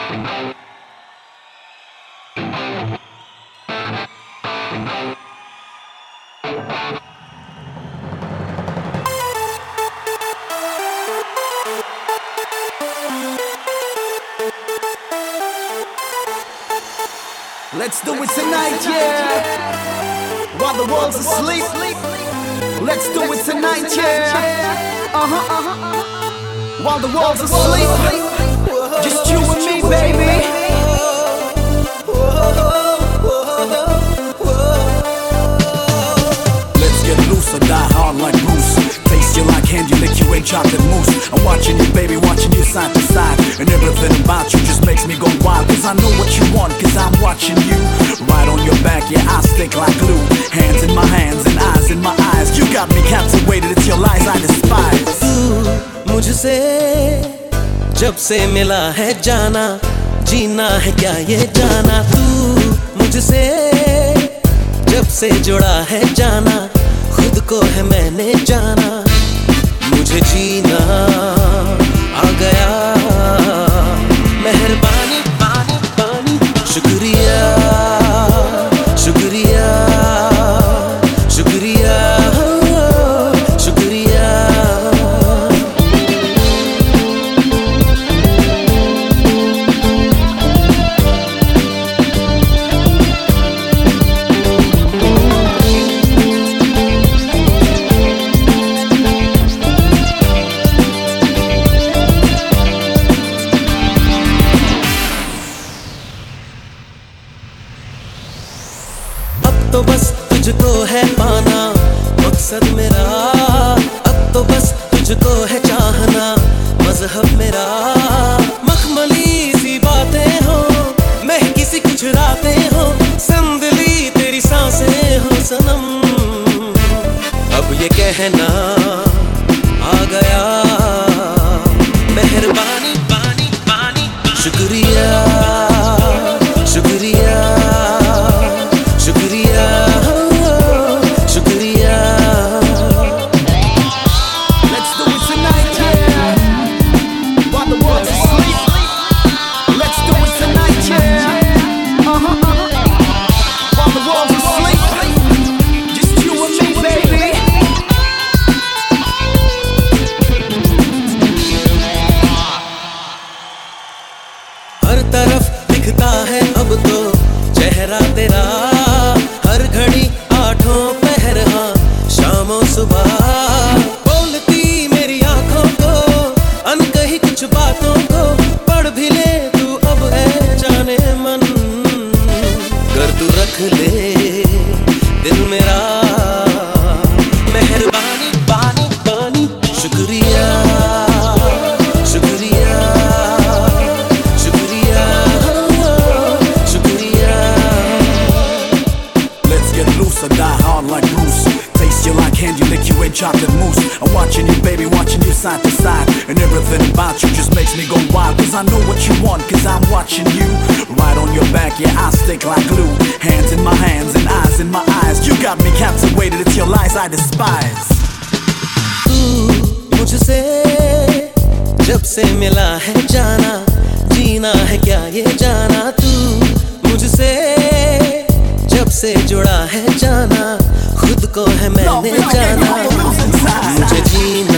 Let's do it tonight, yeah. While the world's asleep. Let's do it tonight, yeah. While the world's asleep. Just you and me, baby. Let's get loose or die hard like Bruce. Taste you like candy, lick you ain't chocolate mousse. I'm watching you, baby, watching you side to side. And everything about you just makes me go wild. Cause I know what you want, cause I'm watching you. Right on your back, yeah, I stick like glue. Hands in my hands and eyes in my eyes. You got me captivated, it's your lies I despise. तू मुझसे जब से मिला है जाना, जीना है क्या ये जाना. तू मुझसे जब से जुड़ा है जाना, खुद को है मैंने जाना. मुझे जीना आ गया, मेहरबानी पानी पानी. शुक्रिया शुक्रिया शुक्रिया शुक्रिया. तो बस तुझको है पाना मकसद मेरा. अब तो बस तुझको है चाहना मजहब मेरा. मखमली सी बातें हो, महकी सी कुछ रातें हो, संदली तेरी सांसें हो सनम. अब ये कहना आ गया, मेहरबानी पानी पानी. शुक्रिया शुक्रिया शुक्रिया शुक्रिया. Let's do it tonight, yeah. While the world's asleep. Let's do it tonight, yeah. While the world's asleep. Just you and me, baby. हर तरफ दिखता है अब तो चेहरा तेरा. हर घड़ी आठों पहर, हाँ शामों सुबह. बोलती मेरी आंखों को अनकही कुछ बातों को. पढ़ भी ले तू अब है जाने मन. कर तू रख ले दिल मेरा. मेहरबानी पानी पानी. शुक्रिया शुक्रिया शुक्रिया शुक्रिया. Let's get loose or die hard like Bruce. Taste you like candy, lick you ain't chocolate mousse. I'm watching you, baby, watching you side to side. And everything about you just makes me go wild. Cause I know what you want, cause I'm watching you. Right on your back, yeah, I stick like glue. Hands in my hands and eyes in my eyes. You got me captivated, it's your lies I despise. तू मुझसे जब से मिला है जाना, जीना है क्या ये जाना. तू मुझसे जब से जुड़ा है जाना, खुद को है मैंने जाना. मुझे जीना